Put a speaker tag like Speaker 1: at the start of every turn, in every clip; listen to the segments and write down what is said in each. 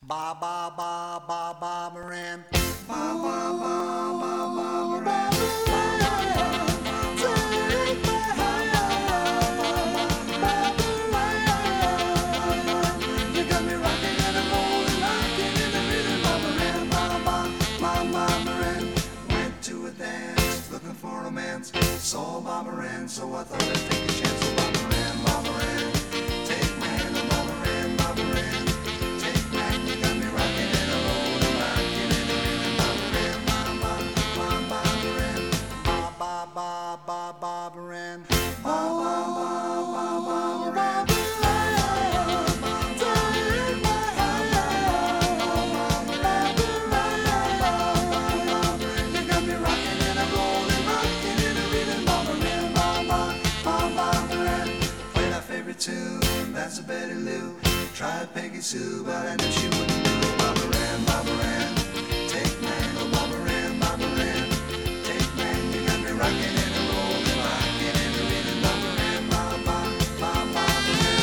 Speaker 1: Ba ba ba ba ba Moran. Ba ba ba ba ba Moran. Take my hand. You got me rocking and I'm rolling, rocking in the rhythm of Moran. Ba ba ba ba Moran. Went to a dance, looking for romance. Saw Bob Moran, so I thought I'd take a chance. So Bob Moran, Bob Moran. Take my hand, Bob Moran, Bob Moran. Take my hand, you got me rocking and I'm rolling, rocking in the rhythm of Moran. Ba ba ba ba Moran. Ba ba ba ba ba Moran. Ba ba ba ba ba Moran. Tune, that's a Betty Lou. Tried Peggy Sue, but I knew she wouldn't do it. Bob Moran, Bob Moran. Take my hand, oh Bob Moran, Bob Moran. Take my hand, you got me rocking and rolling, rocking and reading. Bob Moran, Bob, Bob, Bob, Bob Moran.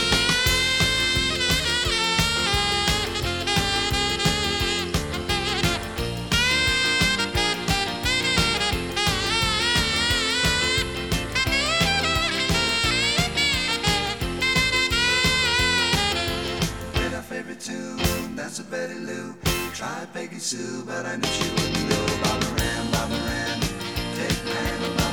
Speaker 1: Tune, that's a Betty Lou. Tried Peggy Sue, but I knew she wouldn't do. Bob Moran, Bob Moran. Take my hand,